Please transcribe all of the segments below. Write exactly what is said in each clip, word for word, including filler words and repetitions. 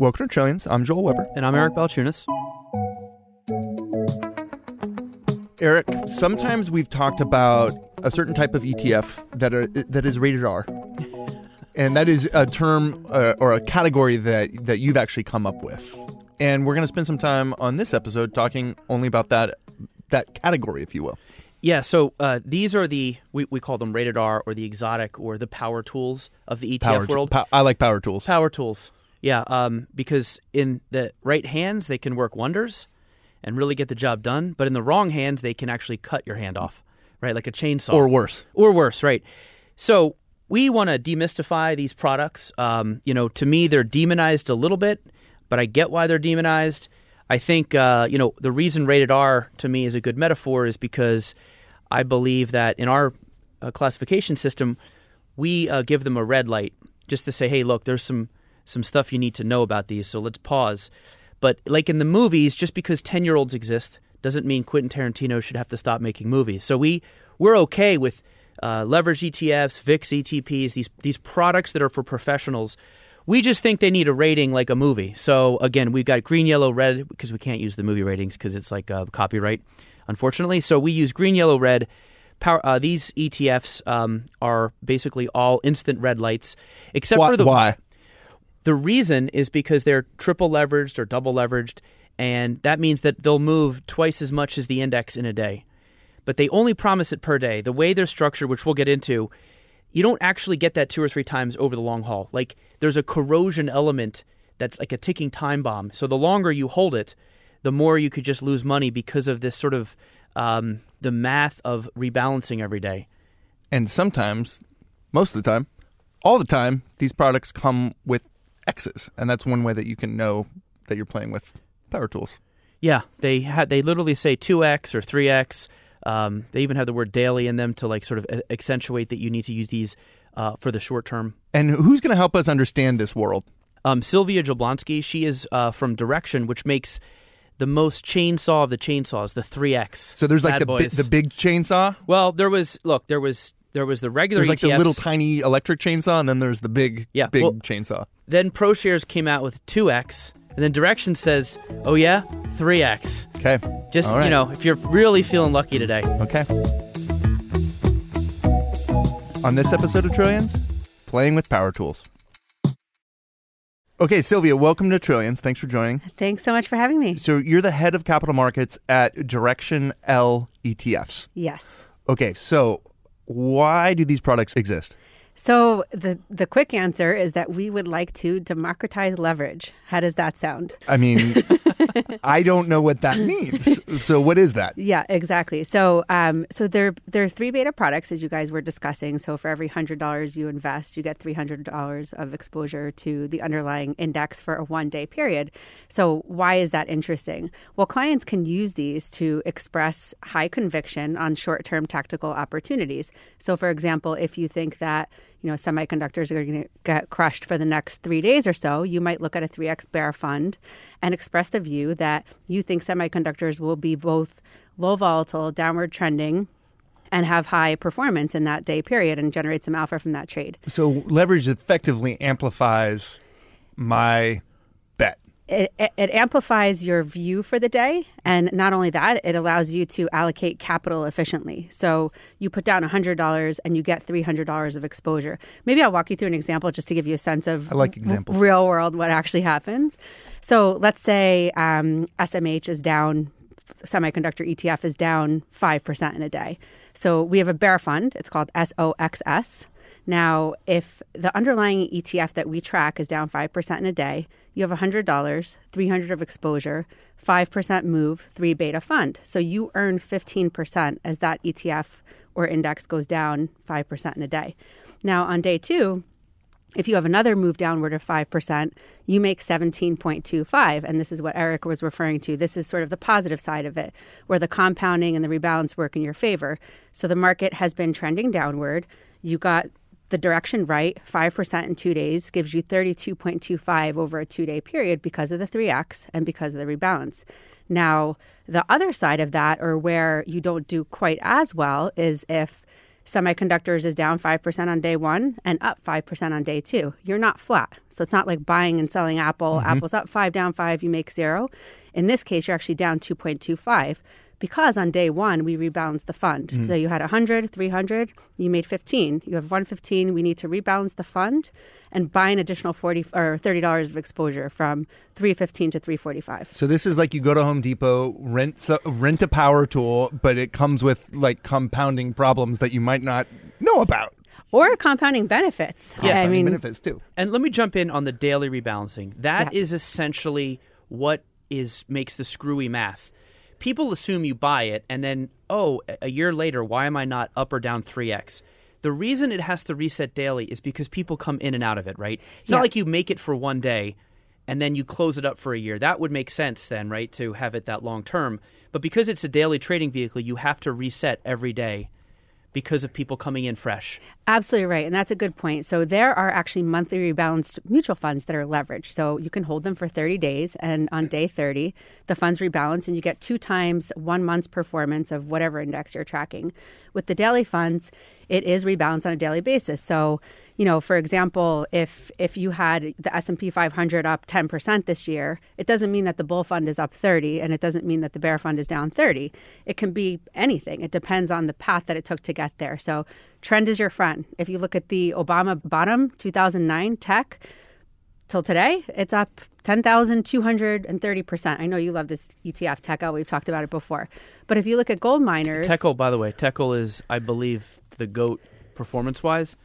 Welcome to Trillions. I'm Joel Weber. And I'm Eric Balchunas. Eric, sometimes we've talked about a certain type of E T F that are that is rated R. And that is a term uh, or a category that, that you've actually come up with. And we're going to spend some time on this episode talking only about that that category, if you will. Yeah, so uh, these are the, we, we call them rated R or the exotic or the power tools of the E T F Power, world. Po- I like power tools. Power tools. Yeah, um, because in the right hands, they can work wonders and really get the job done. But in the wrong hands, they can actually cut your hand off, right? Like a chainsaw. Or worse. Or worse, right. So we want to demystify these products. Um, you know, to me, they're demonized a little bit, but I get why they're demonized. I think, uh, you know, the reason rated R to me is a good metaphor is because I believe that in our uh, classification system, we uh, give them a red light just to say, hey, look, there's some some stuff you need to know about these, so let's pause. But like in the movies, just because ten-year-olds exist doesn't mean Quentin Tarantino should have to stop making movies. So we, we're okay with uh, leveraged E T Fs, V I X E T Ps, these these products that are for professionals. We just think they need a rating like a movie. So again, we've got green, yellow, red, because we can't use the movie ratings because it's like uh, copyright, unfortunately. So we use green, yellow, red. Power, uh, these E T Fs um, are basically all instant red lights, except why, for the... Why? The reason is because they're triple leveraged or double leveraged, and that means that they'll move twice as much as the index in a day. But they only promise it per day. The way they're structured, which we'll get into, you don't actually get that two or three times over the long haul. Like, there's a corrosion element that's like a ticking time bomb. So the longer you hold it, the more you could just lose money because of this sort of um, the math of rebalancing every day. And sometimes, most of the time, all the time, these products come with X's, and that's one way that you can know that you're playing with power tools. Yeah, they ha- they literally say two X or three X. Um, they even have the word daily in them to like sort of accentuate that you need to use these uh, for the short term. And who's going to help us understand this world? Um, Sylvia Jablonski, she is uh, from Direction, which makes the most chainsaw of the chainsaws, the three X. So there's like the, bi- boys. the big chainsaw? Well, there was, look, there was there was the regular There's like E T Fs. the little tiny electric chainsaw, and then there's the big, yeah, big well, chainsaw. Then ProShares came out with two X, and then Direction says, oh yeah, three X. Okay. Just, All right. you know, if you're really feeling lucky today. Okay. On this episode of Trillions, playing with power tools. Okay, Sylvia, welcome to Trillions. Thanks for joining. Thanks so much for having me. So you're the head of capital markets at Direction L E T Fs. Yes. Okay, so why do these products exist? So the the quick answer is that we would like to democratize leverage. How does that sound? I mean, I don't know what that means. So what is that? Yeah, exactly. So um, so there, there are three beta products, as you guys were discussing. So for every one hundred dollars you invest, you get three hundred dollars of exposure to the underlying index for a one-day period. So why is that interesting? Well, clients can use these to express high conviction on short-term tactical opportunities. So for example, if you think that you know, semiconductors are going to get crushed for the next three days or so, you might look at a three X bear fund and express the view that you think semiconductors will be both low volatile, downward trending, and have high performance in that day period and generate some alpha from that trade. So leverage effectively amplifies my bet. It, it, it amplifies your view for the day. And not only that, it allows you to allocate capital efficiently. So you put down one hundred dollars and you get three hundred dollars of exposure. Maybe I'll walk you through an example just to give you a sense of I like examples. real world what actually happens. So let's say um, S M H is down, semiconductor E T F is down five percent in a day. So we have a bear fund. It's called S O X S. Now, if the underlying E T F that we track is down five percent in a day, you have one hundred dollars, three hundred dollars of exposure, five percent move, three beta fund. So you earn fifteen percent as that E T F or index goes down five percent in a day. Now, on day two, if you have another move downward of five percent, you make seventeen point two five. And this is what Eric was referring to. This is sort of the positive side of it, where the compounding and the rebalance work in your favor. So the market has been trending downward. You got the direction right, five percent in two days gives you thirty-two point two five over a two-day period because of the three X and because of the rebalance. Now, the other side of that, or where you don't do quite as well, is if Semiconductors is down five percent on day one and up five percent on day two. You're not flat. So it's not like buying and selling Apple. Mm-hmm. Apple's up five, down five, you make zero. In this case, you're actually down two point two five because on day one, we rebalanced the fund. Mm-hmm. So you had one hundred, three hundred, you made fifteen. You have one fifteen, we need to rebalance the fund and buy an additional forty or thirty dollars of exposure from three fifteen to three forty-five. So this is like you go to Home Depot, rent so, rent a power tool, but it comes with like compounding problems that you might not know about. Or compounding benefits. Yeah, I mean, benefits too. And let me jump in on the daily rebalancing. That yeah. is essentially what is makes the screwy math. People assume you buy it and then, oh, a year later, why am I not up or down three x? The reason it has to reset daily is because people come in and out of it, right? It's yeah. not like you make it for one day and then you close it up for a year. That would make sense then, right, to have it that long term. But because it's a daily trading vehicle, you have to reset every day because of people coming in fresh. Absolutely right. And that's a good point. So there are actually monthly rebalanced mutual funds that are leveraged. So you can hold them for thirty days. And on day thirty, the funds rebalance and you get two times one month's performance of whatever index you're tracking. With the daily funds, it is rebalanced on a daily basis. So, you know, for example, if if you had the S and P five hundred up ten percent this year, it doesn't mean that the bull fund is up thirty, and it doesn't mean that the bear fund is down thirty. It can be anything. It depends on the path that it took to get there. So trend is your friend. If you look at the Obama bottom, two thousand nine tech, till today, it's up ten thousand two hundred thirty percent. I know you love this E T F, Teckle. We've talked about it before. But if you look at gold miners... Teckle, by the way, Teckle is, I believe, the GOAT performance-wise.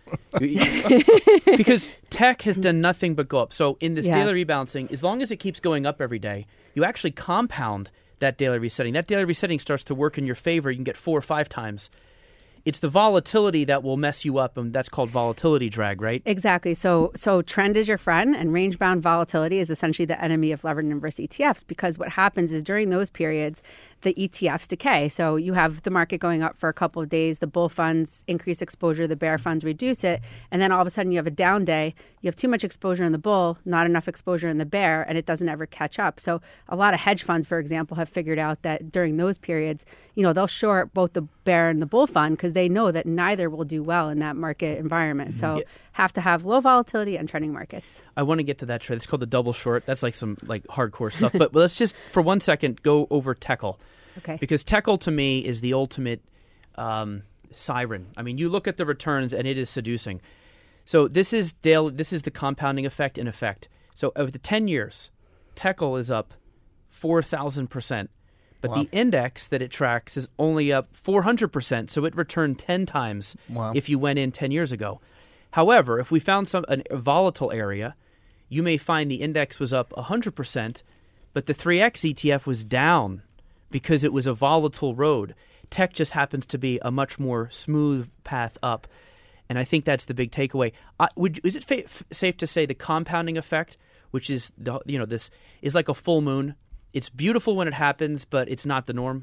Because tech has done nothing but go up. So in this yeah. daily rebalancing, as long as it keeps going up every day, you actually compound that daily resetting. That daily resetting starts to work in your favor. You can get four or five times. It's the volatility that will mess you up, and that's called volatility drag, right? Exactly. So so trend is your friend, and range-bound volatility is essentially the enemy of levered inverse E T Fs, because what happens is during those periods, the E T Fs decay. So you have the market going up for a couple of days, the bull funds increase exposure, the bear funds reduce it, and then all of a sudden you have a down day, you have too much exposure in the bull, not enough exposure in the bear, and it doesn't ever catch up. So a lot of hedge funds, for example, have figured out that during those periods, you know, they'll short both the bear and the bull fund because they know that neither will do well in that market environment. So yeah. have to have low volatility and trending markets. I want to get to that trade. It's called the double short. That's like some like hardcore stuff. But let's just for one second go over Teckle. Okay. Because Teckle to me is the ultimate um, siren. I mean, you look at the returns and it is seducing. So this is daily, this is the compounding effect in effect. So over the ten years, Teckle is up four thousand percent. But wow. the index that it tracks is only up four hundred percent. So it returned ten times wow. if you went in ten years ago. However, if we found some a volatile area, you may find the index was up one hundred percent, but the three X E T F was down because it was a volatile road. Tech just happens to be a much more smooth path up. And I think that's the big takeaway. I, would, is it fa- f- safe to say the compounding effect, which is the, you know this is like a full moon? It's beautiful when it happens, but it's not the norm.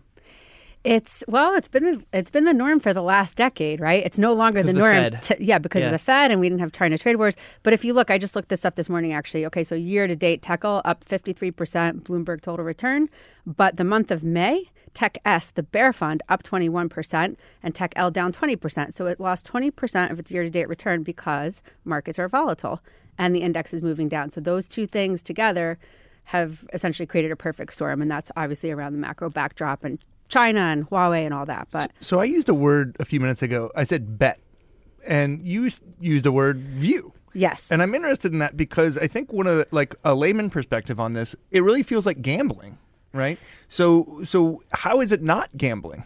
It's well, it's been the, it's been the norm for the last decade, right? It's no longer the norm. The Fed. To, yeah, because yeah. of the Fed, and we didn't have China trade wars. But if you look, I just looked this up this morning, actually. Okay, so year to date, Teckle up fifty-three percent, Bloomberg total return. But the month of May, Tech S, the bear fund, up twenty-one percent, and Tech L down twenty percent. So it lost twenty percent of its year to date return because markets are volatile and the index is moving down. So those two things together have essentially created a perfect storm, and that's obviously around the macro backdrop and China and Huawei and all that. But so, so I used a word a few minutes ago. I said bet, and you used a word view. Yes. And I'm interested in that because I think one of the, like a layman perspective on this, it really feels like gambling, right? So so how is it not gambling?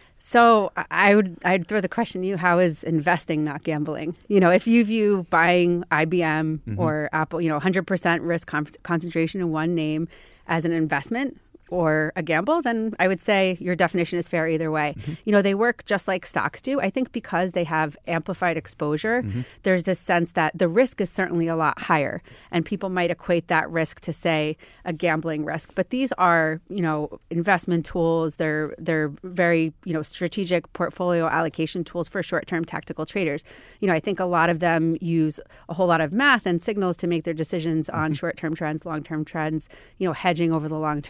So I would I'd throw the question to you, how is investing not gambling? You know, if you view buying I B M mm-hmm. or Apple, you know, one hundred percent risk con- concentration in one name as an investment or a gamble, then I would say your definition is fair either way. Mm-hmm. You know, they work just like stocks do. I think because they have amplified exposure, mm-hmm. there's this sense that the risk is certainly a lot higher. And people might equate that risk to, say, a gambling risk. But these are, you know, investment tools. They're they're very, you know, strategic portfolio allocation tools for short-term tactical traders. You know, I think a lot of them use a whole lot of math and signals to make their decisions on mm-hmm. short-term trends, long-term trends, you know, hedging over the long term, things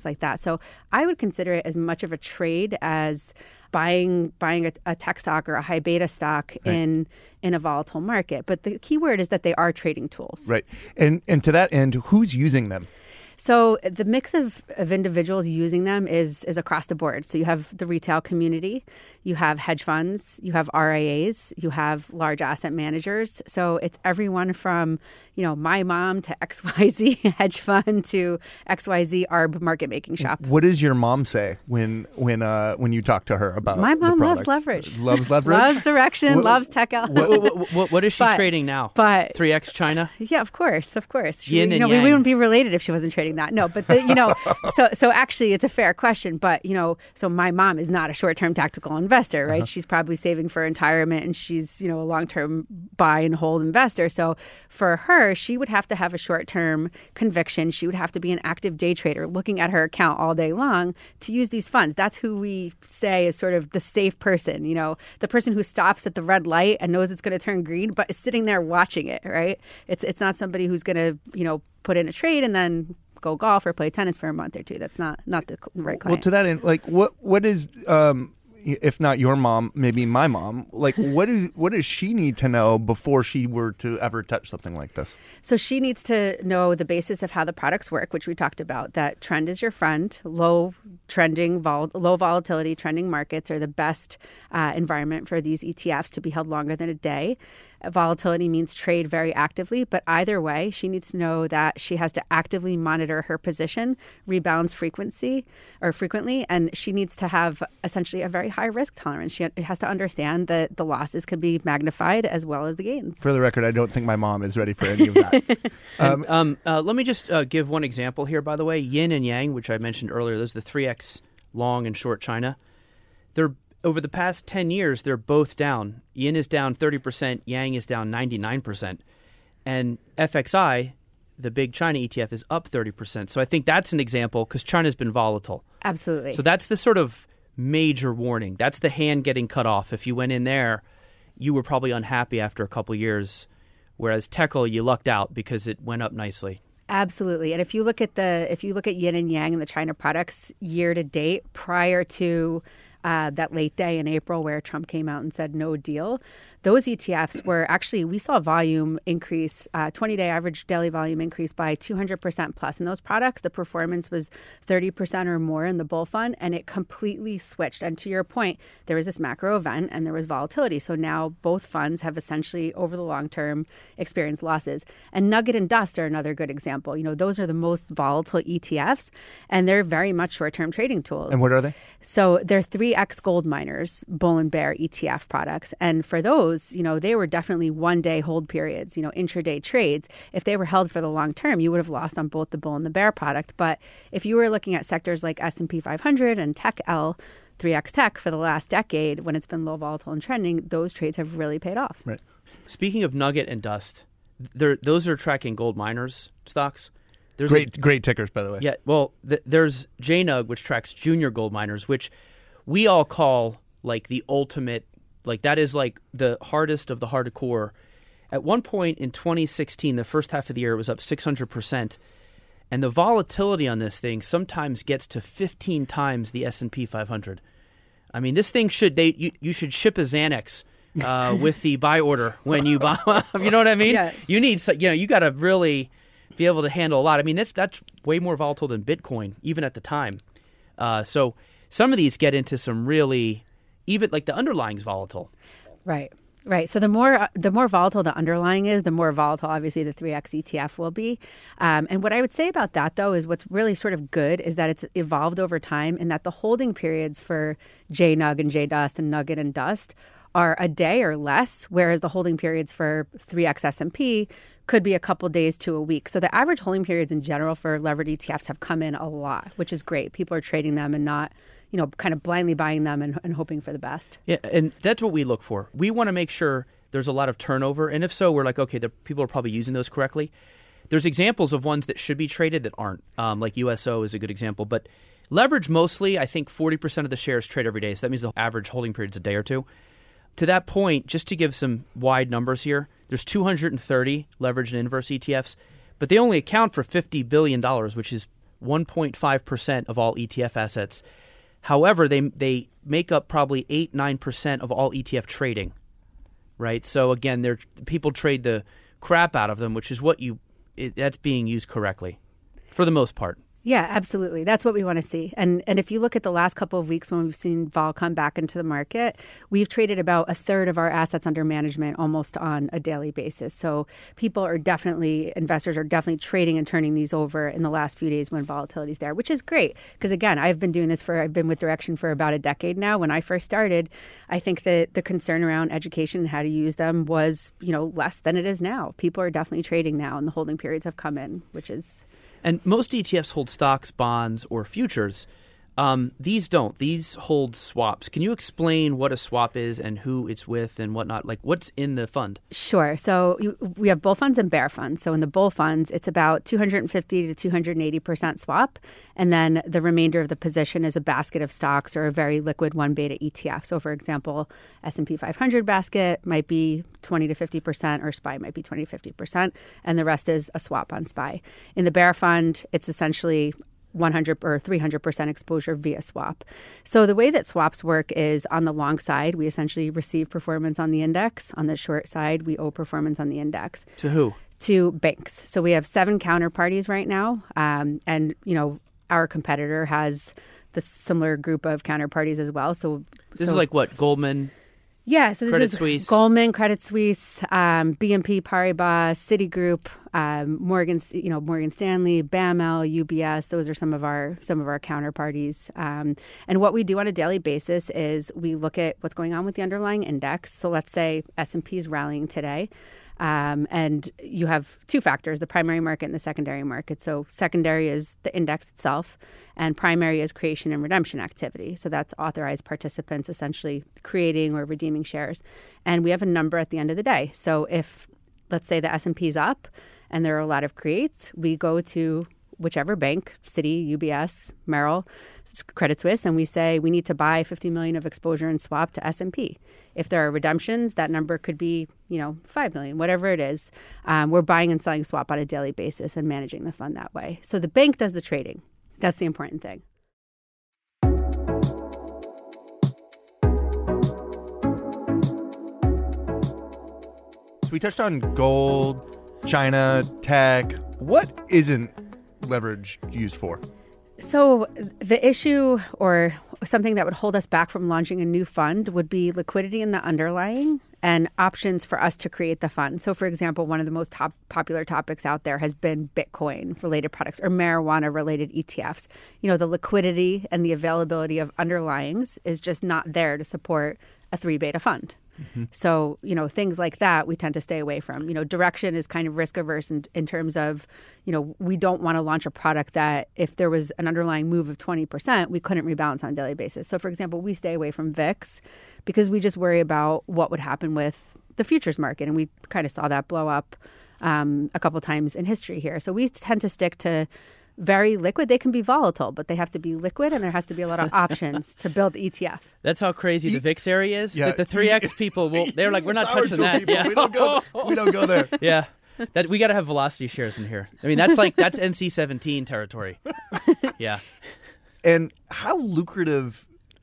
like that. So I would consider it as much of a trade as buying buying a, a tech stock or a high beta stock right. in in a volatile market. But the key word is that they are trading tools. Right. And and to that end, who's using them? So the mix of, of individuals using them is is across the board. So you have the retail community, you have hedge funds, you have R I As, you have large asset managers. So it's everyone from, you know, my mom to X Y Z hedge fund to X Y Z A R B market making shop. What does your mom say when when uh, when you talk to her about my mom the loves leverage, loves leverage, loves direction, what, loves tech. What, what, what, what is she but, trading now? But three X China? Yeah, of course, of course. She, Yin you and know, yang. we wouldn't be related if she wasn't trading that. No, but the, you know, so so actually, it's a fair question. But you know, so my mom is not a short-term tactical investor, right? Uh-huh. She's probably saving for retirement, and she's you know a long-term buy and hold investor. So for her, she would have to have a short-term conviction. She would have to be an active day trader, looking at her account all day long to use these funds. That's who we say is sort of the safe person. You know, the person who stops at the red light and knows it's going to turn green, but is sitting there watching it. Right? It's it's not somebody who's going to you know put in a trade and then go golf or play tennis for a month or two. That's not not the right client. Well, to that end, like what what is um, if not your mom, maybe my mom, like what do what does she need to know before she were to ever touch something like this? So she needs to know the basis of how the products work, which we talked about. That trend is your friend. Low trending, vol- low volatility trending markets are the best uh, environment for these E T Fs to be held longer than a day. Volatility means trade very actively, but either way, she needs to know that she has to actively monitor her position, rebalance frequency or frequently, and she needs to have essentially a very high risk tolerance. She has to understand that the losses can be magnified as well as the gains. For the record, I don't think my mom is ready for any of that. um, um, uh, let me just uh, give one example here, by the way. Yin and yang, which I mentioned earlier, those are the three X long and short China. They're Over the past ten years, they're both down. Yin is down thirty percent, Yang is down ninety-nine percent. And F X I, the big China E T F, is up thirty percent. So I think that's an example because China's been volatile. Absolutely. So that's the sort of major warning. That's the hand getting cut off. If you went in there, you were probably unhappy after a couple years, whereas Teckle, you lucked out because it went up nicely. Absolutely. And if you look at the if you look at Yin and Yang and the China products year to date prior to Uh, that late day in April where Trump came out and said no deal, those E T Fs were actually, we saw volume increase, uh, twenty-day average daily volume increase by two hundred percent plus. In those products, the performance was thirty percent or more in the bull fund, and it completely switched. And to your point, there was this macro event and there was volatility. So now both funds have essentially, over the long term, experienced losses. And Nugget and Dust are another good example. You know, those are the most volatile E T Fs, and they're very much short-term trading tools. And what are they? So they're three X gold miners, bull and bear E T F products. And for those, you know, they were definitely one day hold periods, you know, intraday trades. If they were held for the long term, you would have lost on both the bull and the bear product. But if you were looking at sectors like S and P five hundred and Tech L, three X Tech for the last decade, when it's been low volatile and trending, those trades have really paid off. Right. Speaking of Nugget and Dust, those are tracking gold miners stocks. There's great, a, great tickers, by the way. Yeah, well, th- there's J N U G, which tracks junior gold miners, which we all call like the ultimate, like that is like the hardest of the hardcore. At one point in twenty sixteen, the first half of the year, it was up six hundred percent. And the volatility on this thing sometimes gets to fifteen times the S and P five hundred. I mean, this thing should, they you, you should ship a Xanax uh, with the buy order when you buy. You know what I mean? Yeah. You need, you know, you got to really be able to handle a lot. I mean, that's that's way more volatile than Bitcoin, even at the time. Uh, so some of these get into some really, even like the underlying's volatile. Right, right. So the more the more volatile the underlying is, the more volatile, obviously, the three X E T F will be. Um, and what I would say about that, though, is what's really sort of good is that it's evolved over time and that the holding periods for J N U G and J Dust and Nugget and Dust are a day or less, whereas the holding periods for three X S and P could be a couple days to a week. So the average holding periods in general for levered E T Fs have come in a lot, which is great. People are trading them and not, you know, kind of blindly buying them and, and hoping for the best. Yeah, and that's what we look for. We want to make sure there's a lot of turnover. And if so, we're like, okay, the people are probably using those correctly. There's examples of ones that should be traded that aren't, um, like U S O is a good example. But leverage mostly, I think forty percent of the shares trade every day. So that means the average holding period is a day or two. To that point, just to give some wide numbers here, there's two hundred thirty leveraged and inverse E T Fs, but they only account for fifty billion dollars, which is one point five percent of all E T F assets. However, they they make up probably eight, nine percent of all E T F trading, right? So again, they're, people trade the crap out of them, which is what you it, that's being used correctly for the most part. Yeah, absolutely. That's what we want to see. And and if you look at the last couple of weeks when we've seen vol come back into the market, we've traded about a third of our assets under management almost on a daily basis. So people are definitely, investors are definitely trading and turning these over in the last few days when volatility is there, which is great. Because again, I've been doing this for, I've been with Direxion for about a decade now. When I first started, I think that the concern around education and how to use them was, you know, less than it is now. People are definitely trading now and the holding periods have come in, which is... And most E T Fs hold stocks, bonds, or futures. Um, these don't. These hold swaps. Can you explain what a swap is and who it's with and whatnot? Like, what's in the fund? Sure. So you, we have bull funds and bear funds. So in the bull funds, it's about two hundred fifty to two hundred eighty percent swap. And then the remainder of the position is a basket of stocks or a very liquid one beta E T F. So for example, S and P five hundred basket might be twenty to fifty percent or S P Y might be twenty to fifty percent. And the rest is a swap on S P Y. In the bear fund, it's essentially one hundred or three hundred percent exposure via swap. So the way that swaps work is on the long side, we essentially receive performance on the index. On the short side, we owe performance on the index. To who? To banks. So we have seven counterparties right now. Um, and, you know, our competitor has the similar group of counterparties as well. So This so, is like what, Goldman? Yeah, so this Credit is Suisse. Goldman, Credit Suisse, um, B N P Paribas, Citigroup, um, Morgan, you know, Morgan Stanley, B A M L, U B S. Those are some of our some of our counterparties. Um, and what we do on a daily basis is we look at what's going on with the underlying index. So let's say S and P is rallying today. Um, and you have two factors, the primary market and the secondary market. So secondary is the index itself, and primary is creation and redemption activity. So that's authorized participants essentially creating or redeeming shares. And we have a number at the end of the day. So if, let's say, the S and P is up and there are a lot of creates, we go to whichever bank, Citi, U B S, Merrill, Credit Suisse, and we say we need to buy fifty million of exposure and swap to S and P. If there are redemptions, that number could be, you know, five million, whatever it is. Um, we're buying and selling swap on a daily basis and managing the fund that way. So the bank does the trading. That's the important thing. So we touched on gold, China, tech. What isn't leverage used for? So the issue or something that would hold us back from launching a new fund would be liquidity in the underlying and options for us to create the fund. So, for example, one of the most top popular topics out there has been Bitcoin-related products or marijuana-related E T Fs. You know, the liquidity and the availability of underlyings is just not there to support a three beta fund. Mm-hmm. So, you know, things like that we tend to stay away from. You know, Direxion is kind of risk averse in, in terms of, you know, we don't want to launch a product that if there was an underlying move of twenty percent, we couldn't rebalance on a daily basis. So, for example, we stay away from V I X because we just worry about what would happen with the futures market. And we kind of saw that blow up um, a couple times in history here. So we tend to stick to very liquid. They can be volatile, but they have to be liquid, and there has to be a lot of options to build the E T F. That's how crazy the V I X area is. Yeah. That the three X people will. They're like, we're not Power touching tool that. people. Yeah. We don't go. We don't go there. Yeah, that we got to have velocity shares in here. I mean, that's like that's N C seventeen territory. Yeah. And how lucrative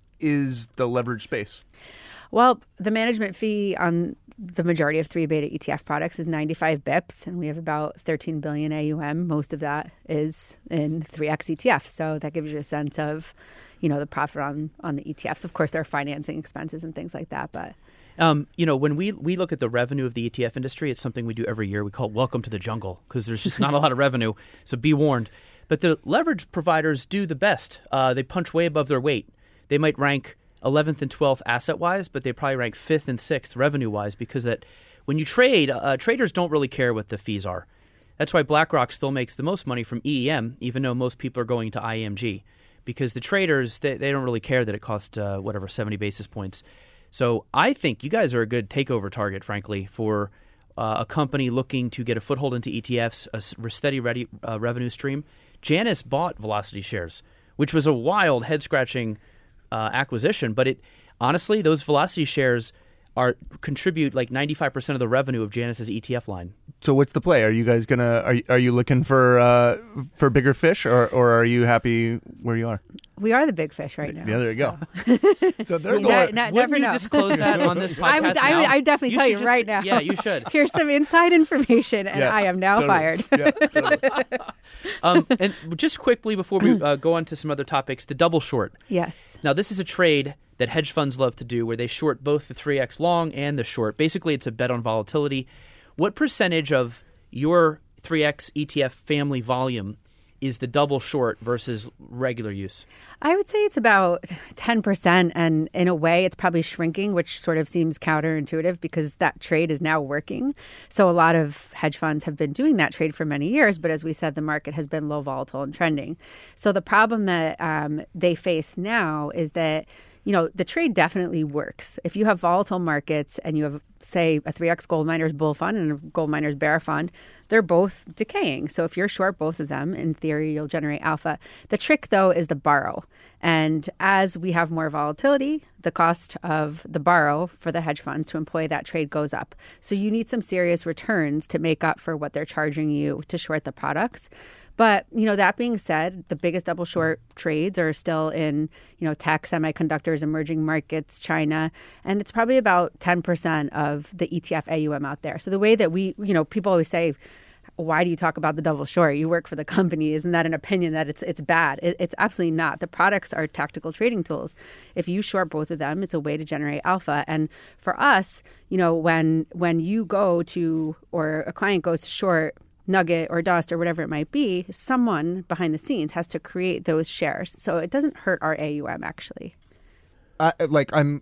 is the leverage space? Well, the management fee on the majority of three beta E T F products is ninety-five bips, and we have about thirteen billion A U M. Most of that is in three X E T Fs. So that gives you a sense of, you know, the profit on, on the E T Fs. Of course, there are financing expenses and things like that, but... Um, you know, when we, we look at the revenue of the E T F industry, it's something we do every year. We call it Welcome to the Jungle because there's just not a lot of revenue. So be warned. But the leverage providers do the best. Uh, they punch way above their weight. They might rank eleventh and twelfth asset-wise, but they probably rank fifth and sixth revenue-wise because that when you trade, uh, traders don't really care what the fees are. That's why BlackRock still makes the most money from E E M, even though most people are going to I E M G, because the traders, they, they don't really care that it costs, uh, whatever, seventy basis points. So I think you guys are a good takeover target, frankly, for uh, a company looking to get a foothold into E T Fs, a steady ready, uh, revenue stream. Janus bought Velocity shares, which was a wild head-scratching Uh, acquisition, but it honestly, those Velocity shares, are contribute like ninety-five percent of the revenue of Janus's E T F line. So what's the play? Are you guys gonna are are you looking for uh, for bigger fish, or or are you happy where you are? We are the big fish right now. Yeah, there you so. go. So they're Yeah, going. no, Wouldn't never you know. disclose that on this podcast I would, I would, now? I would definitely You tell should you just- right now. Yeah, you should. Here's some inside information, and Yeah, I am now totally. fired. Yeah, totally. Um, and just quickly before we uh, go on to some other topics, the double short. Yes. Now, this is a trade that hedge funds love to do where they short both the three X long and the short. Basically, it's a bet on volatility. What percentage of your three X E T F family volume is the double short versus regular use? I would say it's about ten percent. And in a way, it's probably shrinking, which sort of seems counterintuitive because that trade is now working. So a lot of hedge funds have been doing that trade for many years. But as we said, the market has been low volatile and trending. So the problem that um, they face now is that, you know, the trade definitely works. If you have volatile markets and you have, say, a three X gold miners bull fund and a gold miners bear fund, they're both decaying. So if you're short both of them, in theory, you'll generate alpha. The trick, though, is the borrow. And as we have more volatility, the cost of the borrow for the hedge funds to employ that trade goes up. So you need some serious returns to make up for what they're charging you to short the products. But, you know, that being said, the biggest double short trades are still in, you know, tech, semiconductors, emerging markets, China, and it's probably about ten percent of the E T F A U M out there. So the way that we, you know, people always say, why do you talk about the double short? You work for the company. Isn't that an opinion that it's it's bad? It, it's absolutely not. The products are tactical trading tools. If you short both of them, it's a way to generate alpha. And for us, you know, when when you go to, or a client goes to short Nugget or Dust or whatever it might be, someone behind the scenes has to create those shares. So it doesn't hurt our A U M, actually. I, like I'm,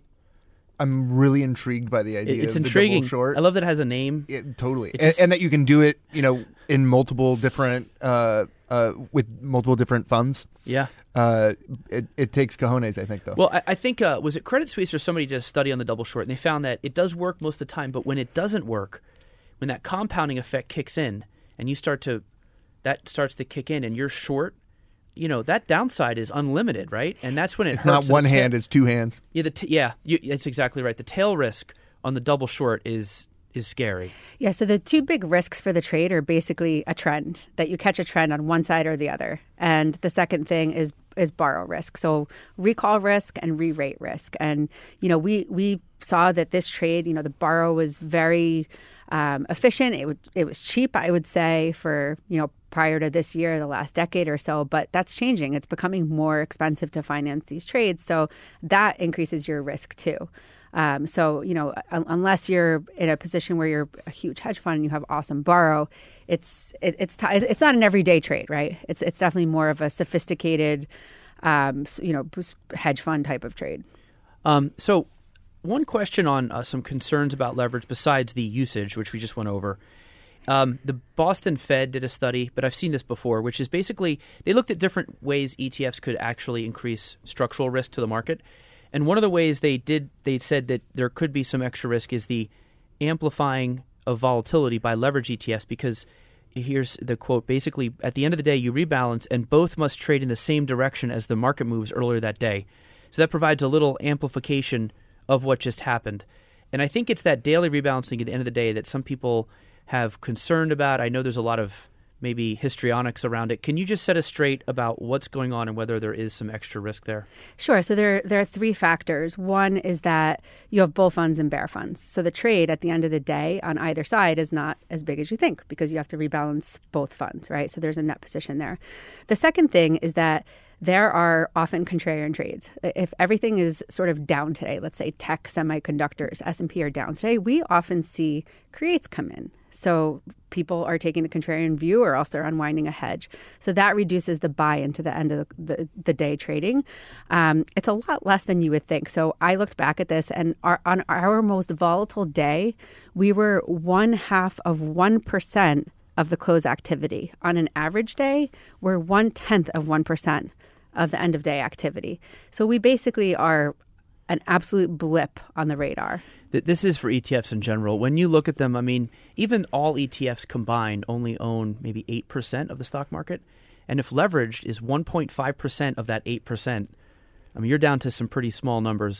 I'm really intrigued by the idea. It's of the intriguing. double short. I love that it has a name. It, totally, It and, just- and that you can do it, you know, in multiple different, uh, uh, with multiple different funds. Yeah. Uh, it, it takes cojones, I think, though. Well, I, I think, uh, was it Credit Suisse or somebody did a study on the double short, and they found that it does work most of the time, but when it doesn't work, when that compounding effect kicks in, and you start to, that starts to kick in, and you're short, you know, that downside is unlimited, right? And that's when it it's hurts. not one The ta- hand; it's two hands. Yeah, the t- yeah, you, that's exactly right. The tail risk on the double short is is scary. Yeah, so the two big risks for the trade are basically a trend, that you catch a trend on one side or the other. And the second thing is is borrow risk. So recall risk and re-rate risk. And, you know, we we saw that this trade, you know, the borrow was very um, efficient. It would, it was cheap, I would say, for, you know, prior to this year, the last decade or so, but that's changing. It's becoming more expensive to finance these trades. So that increases your risk too. Um, so, you know, un- unless you're in a position where you're a huge hedge fund and you have awesome borrow, it's it, it's t- it's not an everyday trade, right? It's it's definitely more of a sophisticated, um, you know, hedge fund type of trade. Um, so one question on uh, some concerns about leverage besides the usage, which we just went over. Um, the Boston Fed did a study, but I've seen this before, which is basically they looked at different ways E T Fs could actually increase structural risk to the market. And one of the ways they did, they said that there could be some extra risk is the amplifying of volatility by leverage E T Fs, because here's the quote, basically, at the end of the day, you rebalance and both must trade in the same direction as the market moves earlier that day. So that provides a little amplification of what just happened. And I think it's that daily rebalancing at the end of the day that some people have concerned about. I know there's a lot of maybe histrionics around it. Can you just set us straight about what's going on and whether there is some extra risk there? Sure. So there, there are three factors. One is that you have bull funds and bear funds. So the trade at the end of the day on either side is not as big as you think because you have to rebalance both funds, right? So there's a net position there. The second thing is that there are often contrarian trades. If everything is sort of down today, let's say tech, semiconductors, S and P are down today, we often see creates come in. So people are taking the contrarian view or else they're unwinding a hedge. So that reduces the buy into the end of the, the, the day trading. Um, it's a lot less than you would think. So I looked back at this and our, on our most volatile day, we were one half of one percent of the close activity. On an average day, we're one tenth of one percent of the end of day activity. So we basically are an absolute blip on the radar. This is for E T Fs in general. When you look at them, I mean, even all E T Fs combined only own maybe eight percent of the stock market. And if leveraged is one point five percent of that eight percent, I mean, you're down to some pretty small numbers.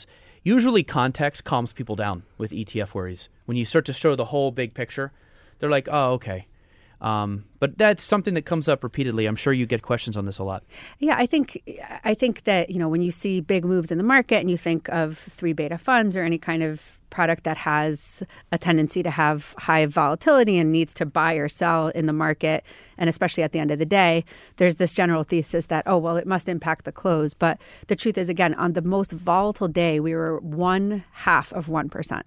usually context calms people down with E T F worries. When you start to show the whole big picture, they're like, oh, okay. Um, but that's something that comes up repeatedly. I'm sure you get questions on this a lot. Yeah, I think I think that, you know, when you see big moves in the market and you think of three beta funds or any kind of product that has a tendency to have high volatility and needs to buy or sell in the market, and especially at the end of the day, there's this general thesis that, oh, well, it must impact the close. But the truth is, again, on the most volatile day, we were one half of one percent.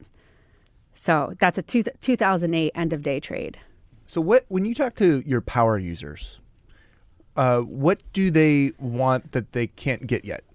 So that's a two, two thousand eight end of day trade. So what when you talk to your power users, uh, what do they want that they can't get yet?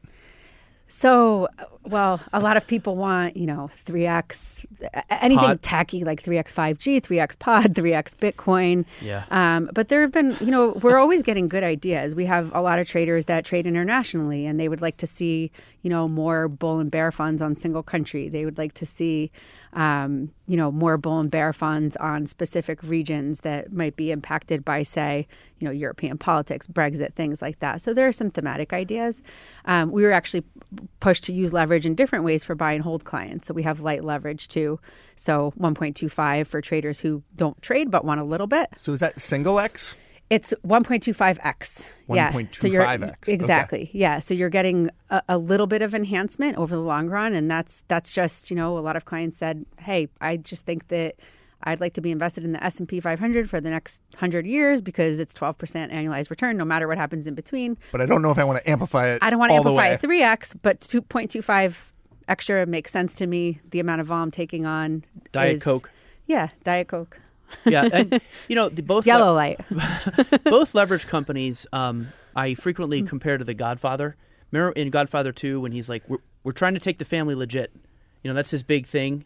So, well, a lot of people want, you know, three X, anything Pod. tacky like three X five G, three X pod, three X Bitcoin. Yeah. Um, but there have been, you know, we're always getting good ideas. We have a lot of traders that trade internationally, and they would like to see, you know, more bull and bear funds on single country. They would like to see, um, you know, more bull and bear funds on specific regions that might be impacted by, say, you know, European politics, Brexit, things like that. So there are some thematic ideas. Um, we were actually pushed to use leverage in different ways for buy and hold clients. So we have light leverage too. So one point two five for traders who don't trade but want a little bit. So is that single X? It's one point two five X. one point two five X. So exactly. Okay. Yeah. So you're getting a, a little bit of enhancement over the long run. And that's that's just, you know, a lot of clients said, hey, I just think that I'd like to be invested in the S and P five hundred for the next one hundred years because it's twelve percent annualized return no matter what happens in between. But I don't know if I want to amplify it. I don't want to amplify it three X, but two point two five extra makes sense to me. The amount of vol I'm taking on Diet is, Coke. Yeah, Diet Coke. Yeah, and you know, the, both Yellow light. both leverage companies. Um, I frequently compare to The Godfather. Remember in Godfather two when he's like, "We're we're trying to take the family legit." You know, that's his big thing.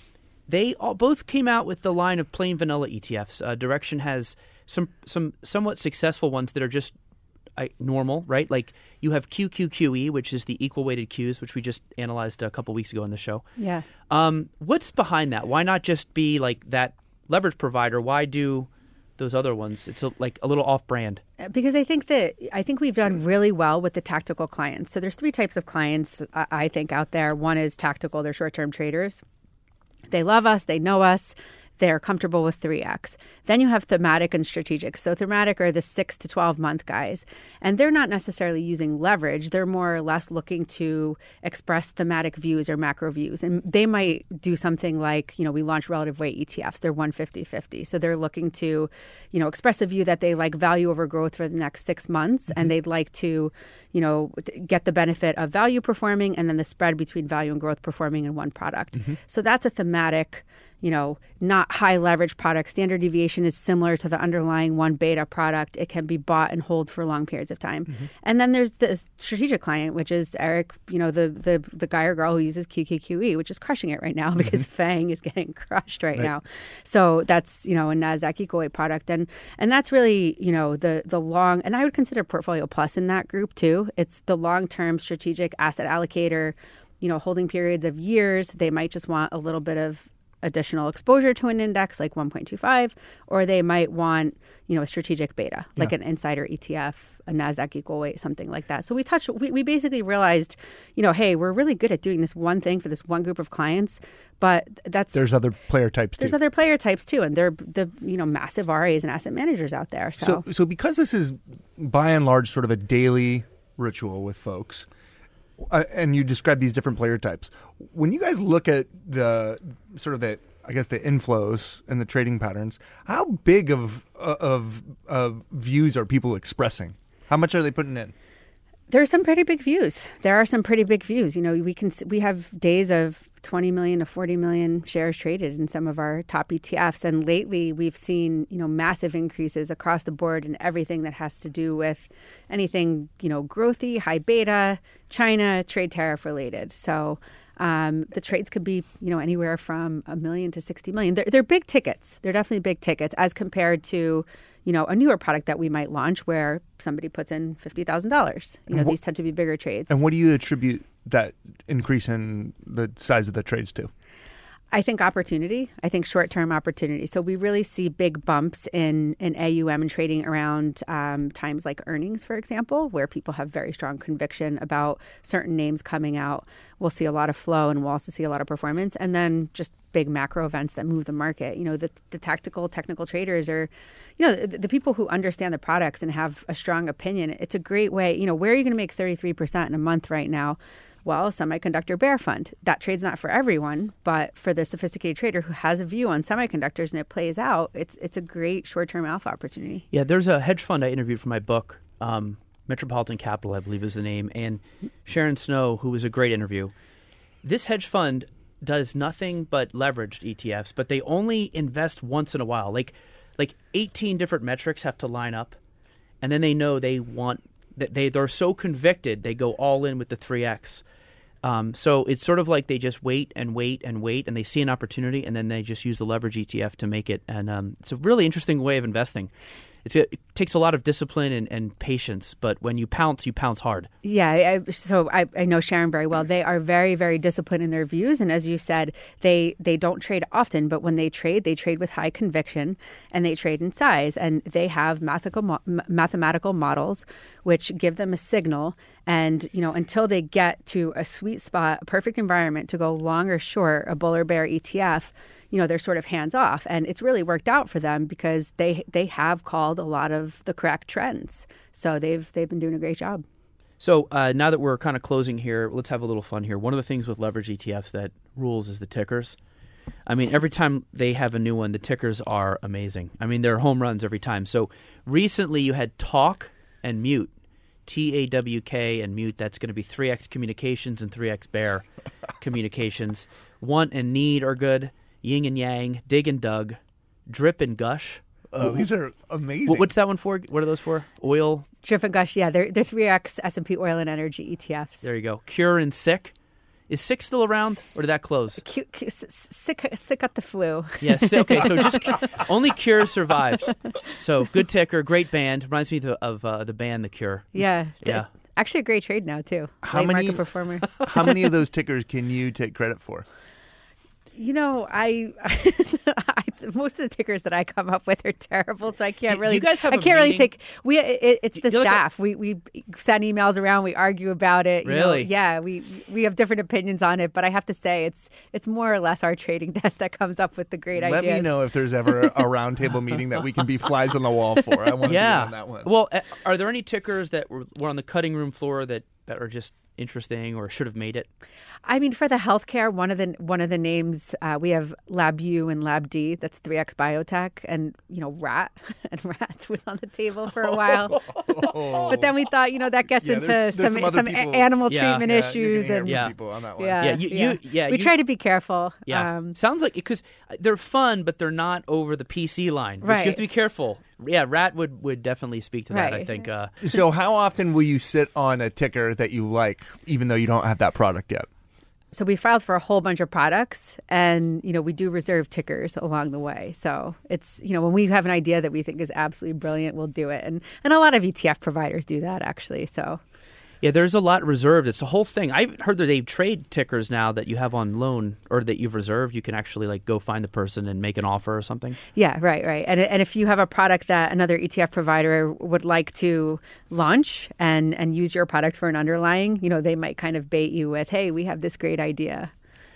They all, both came out with the line of plain vanilla E T Fs. Uh, Direction has some some somewhat successful ones that are just uh, normal, right? Like you have Q Q Q E, which is the equal weighted Qs, which we just analyzed a couple weeks ago on the show. Yeah. Um, what's behind that? Why not just be like that leverage provider? Why do those other ones? It's a, like a little off-brand. Because I think that I think we've done really well with the tactical clients. So there's three types of clients I, I think out there. One is tactical; they're short-term traders. They love us. They know us. They're comfortable with three X. Then you have thematic and strategic. So thematic are the six to twelve month guys. And they're not necessarily using leverage. They're more or less looking to express thematic views or macro views. And they might do something like, you know, we launch relative weight E T Fs. They're one fifty fifty. So they're looking to, you know, express a view that they like value over growth for the next six months. Mm-hmm. And they'd like to, you know, get the benefit of value performing and then the spread between value and growth performing in one product. Mm-hmm. So that's a thematic, you know, not high leverage product. Standard deviation is similar to the underlying one beta product. It can be bought and hold for long periods of time. Mm-hmm. And then there's the strategic client, which is Eric, you know, the the the guy or girl who uses Q Q Q E, which is crushing it right now because mm-hmm. FANG is getting crushed right, right now. So that's, you know, a NASDAQ equal weight product. And and that's really, you know, the the long, and I would consider Portfolio Plus in that group too. It's the long-term strategic asset allocator, you know, holding periods of years. They might just want a little bit of additional exposure to an index like one point two five, or they might want, you know, a strategic beta, like yeah. an insider E T F, a NASDAQ equal weight, something like that. So we touched, we, we basically realized, you know, hey, we're really good at doing this one thing for this one group of clients, but that's... There's other player types too. There's other player types too, and they're the, you know, massive R As and asset managers out there. So, so, so because this is by and large sort of a daily ritual with folks, Uh, and you describe these different player types. When you guys look at the sort of the, I guess, the inflows and the trading patterns, how big of of of views are people expressing? How much are they putting in? There are some pretty big views. There are some pretty big views. You know, we can we have days of twenty million to forty million shares traded in some of our top E T Fs. And lately we've seen, you know, massive increases across the board in everything that has to do with anything, you know, growthy, high beta, China, trade tariff related. So um, the trades could be, you know, anywhere from a million to sixty million. They're, they're big tickets. They're definitely big tickets as compared to, you know, a newer product that we might launch where somebody puts in fifty thousand dollars. You know, wh- these tend to be bigger trades. And what do you attribute that increase in the size of the trades to? I think opportunity. I think short-term opportunity. So we really see big bumps in, in A U M and trading around um, times like earnings, for example, where people have very strong conviction about certain names coming out. We'll see a lot of flow and we'll also see a lot of performance. And then just big macro events that move the market. You know, the, the tactical, technical traders are, you know, the, the people who understand the products and have a strong opinion. It's a great way. You know, where are you going to make thirty-three percent in a month right now? Well, semiconductor bear fund. That trade's not for everyone, but for the sophisticated trader who has a view on semiconductors and it plays out, it's it's a great short-term alpha opportunity. Yeah, there's a hedge fund I interviewed for my book, um, Metropolitan Capital, I believe is the name, and Sharon Snow, who was a great interview. This hedge fund does nothing but leveraged E T Fs, but they only invest once in a while. Like, like eighteen different metrics have to line up, and then they know they want that they they're so convicted they go all in with the three X. Um, so it's sort of like they just wait and wait and wait, and they see an opportunity, and then they just use the leverage E T F to make it. And um, it's a really interesting way of investing. It's, it takes a lot of discipline and, and patience, but when you pounce, you pounce hard. Yeah, I, so I, I know Sharon very well. They are very, very disciplined in their views. And as you said, they, they don't trade often, but when they trade, they trade with high conviction and they trade in size. And they have mathematical, mathematical models which give them a signal. And, you know, until they get to a sweet spot, a perfect environment to go long or short, a bull or bear E T F, you know, they're sort of hands off. And it's really worked out for them because they they have called a lot of the correct trends. So they've they've been doing a great job. So uh, now that we're kind of closing here, let's have a little fun here. One of the things with leverage E T Fs that rules is the tickers. I mean, every time they have a new one, the tickers are amazing. I mean, they're home runs every time. So recently you had Talk and Mute. T A W K and Mute, that's going to be three X Communications and three X Bear Communications. Want and Need are good. Yin and Yang, Dig and Dug, Drip and Gush. Oh, these are amazing. What's that one for? What are those for? Oil? Drip and Gush, yeah. They're, they're three X S and P Oil and Energy E T Fs. There you go. Cure and Sick. Is Sick still around, or did that close? Q, Q, sick, sick got the flu. Yes. Okay. So just only Cure survived. So good ticker, great band. Reminds me of, of uh, the band The Cure. Yeah. Yeah. Actually, a great trade now too. How Late many market performer? How many of those tickers can you take credit for? You know, I, I most of the tickers that I come up with are terrible, so I can't do, really. Do you guys have I a can't meeting? really take. We it, it's the You're like staff. A, we we send emails around. We argue about it. You really? Know, yeah. We we have different opinions on it, but I have to say it's it's more or less our trading desk that comes up with the great Let ideas. Let me know if there's ever a roundtable meeting that we can be flies on the wall for. I want to yeah. be on that one. Well, uh, are there any tickers that were, were on the cutting room floor that, that are just interesting or should have made it? I mean, for the healthcare, one of the one of the names uh, we have LabU and LabD. That's three X Biotech, and you know, Rat and Rats was on the table for a while. Oh. But then we thought, you know, that gets Yeah, into there's- there's some some some, other a- people- animal Yeah. treatment Yeah, issues, you can and hear Yeah. people on that one. yeah, Yeah, you- you- yeah, we you- try to be careful. Yeah. Um, Sounds like because they're fun, but they're not over the P C line. Which Right. You have to be careful. Yeah, Rat would, would definitely speak to that, Right. I think. Uh, So how often will you sit on a ticker that you like, even though you don't have that product yet? So we filed for a whole bunch of products, and you know, we do reserve tickers along the way. So it's, you know, when we have an idea that we think is absolutely brilliant, we'll do it. And and a lot of E T F providers do that actually. So yeah, there's a lot reserved. It's a whole thing. I've heard that they trade tickers now that you have on loan or that you've reserved. You can actually like go find the person and make an offer or something. yeah, right, right. And and if you have a product that another E T F provider would like to launch and and use your product for an underlying, you know, they might kind of bait you with, hey, we have this great idea.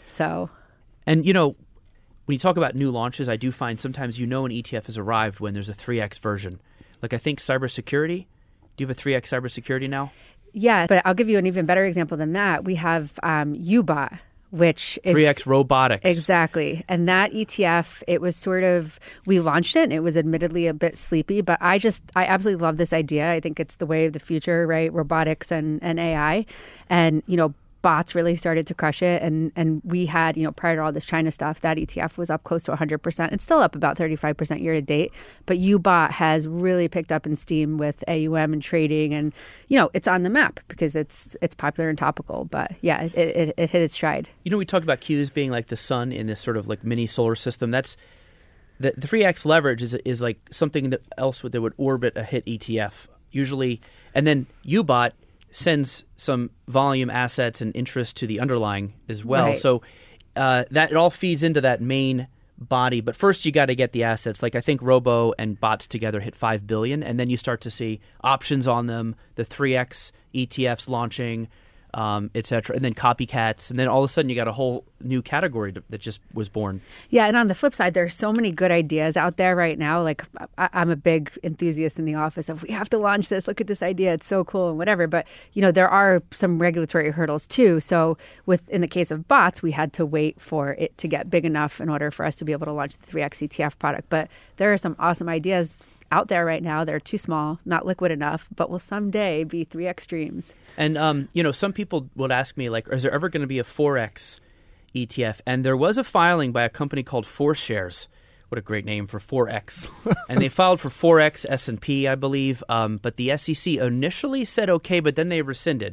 So And, you know, when you talk about new launches, I do find sometimes you know an E T F has arrived when there's a three X version. Like I think cybersecurity. Do you have a three X cybersecurity now? yeah, but I'll give you an even better example than that. We have um, U B O T, which is three X robotics. Exactly. And that E T F, it was sort of, we launched it and it was admittedly a bit sleepy, but I just, I absolutely love this idea. I think it's the way of the future, right? Robotics and, and A I. And, you know, bots really started to crush it. And, and we had, you know, prior to all this China stuff, that E T F was up close to one hundred percent. It's still up about thirty-five percent year to date. But U B O T has really picked up in steam with A U M and trading. And, you know, it's on the map because it's it's popular and topical. But yeah, it, it, it hit its stride. You know, we talked about Qs being like the sun in this sort of like mini solar system. That's the, the three X leverage is is like something that else that would orbit a hit E T F usually. And then U B O T sends some volume assets and interest to the underlying as well. Right. So uh, that it all feeds into that main body. But first, you got to get the assets. Like I think Robo and bots together hit five billion dollars, and then you start to see options on them, the three X E T Fs launching, um, et cetera, and then copycats. And then all of a sudden, you got a whole new category that just was born. Yeah, and on the flip side, there are so many good ideas out there right now. Like I, I'm a big enthusiast in the office of we have to launch this. Look at this idea; it's so cool and whatever. But you know, there are some regulatory hurdles too. So, with in the case of bots, we had to wait for it to get big enough in order for us to be able to launch the three X E T F product. But there are some awesome ideas out there right now. They're too small, not liquid enough, but will someday be three X streams. And um, you know, some people would ask me like, is there ever going to be a four X E T F? And there was a filing by a company called FourShares. What a great name for four X. And they filed for four X S and P, I believe. Um, but the S E C initially said okay, but then they rescinded.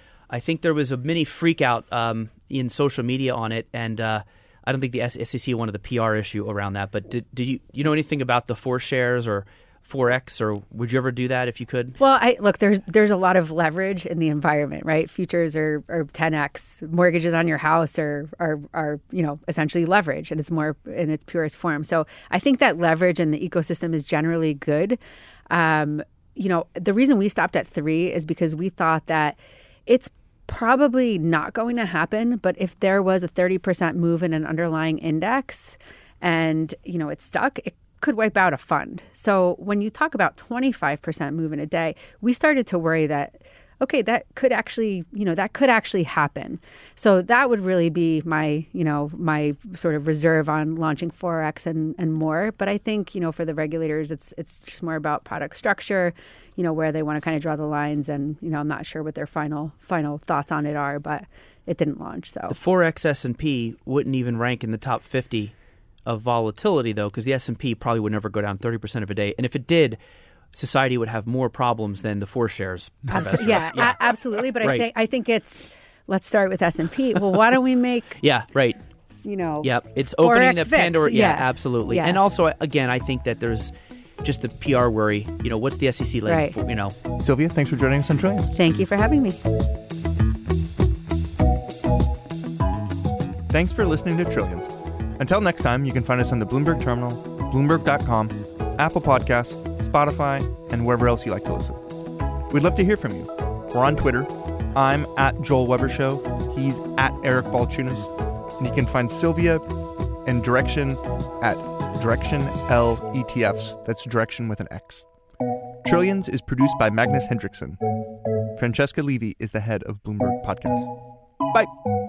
I think there was a mini freak out um, in social media on it, and uh, I don't think the S E C wanted the P R issue around that. But did, did you you know anything about the FourShares or four X, or would you ever do that if you could? Well, I look, there's there's a lot of leverage in the environment, right? Futures are, are ten X. Mortgages on your house are, are are you know essentially leverage, and it's more in its purest form. So I think that leverage in the ecosystem is generally good. Um, you know, the reason we stopped at three is because we thought that it's probably not going to happen. But if there was a thirty percent move in an underlying index, and you know it's stuck, it could wipe out a fund. So when you talk about twenty-five percent move in a day, we started to worry that, okay, that could actually, you know, that could actually happen. So that would really be my, you know, my sort of reserve on launching four X and, and more. But I think, you know, for the regulators, it's it's just more about product structure, you know, where they want to kind of draw the lines. And, you know, I'm not sure what their final final thoughts on it are, but it didn't launch. So the four X S and P wouldn't even rank in the top fifty of volatility, though, because the S and P probably would never go down thirty percent of a day. And if it did, society would have more problems than the FourShares. Absolutely. Yeah, yeah. A- absolutely. But right. I think I think it's, let's start with S and P. Well, why don't we make... yeah, right. You know, yeah, it's opening the four X Pandora. V I X. Yeah, yeah, absolutely. Yeah. And also, again, I think that there's just the P R worry. You know, what's the S E C like? Right. For, you know, Sylvia, thanks for joining us on Trillions. Thank you for having me. Thanks for listening to Trillions. Until next time, you can find us on the Bloomberg Terminal, Bloomberg dot com, Apple Podcasts, Spotify, and wherever else you like to listen. We'd love to hear from you. We're on Twitter. I'm at Joel Weber Show. He's at Eric Balchunas. And you can find Sylvia and Direction at Direction L E T Fs. That's Direction with an X. Trillions is produced by Magnus Hendrickson. Francesca Levy is the head of Bloomberg Podcast. Bye.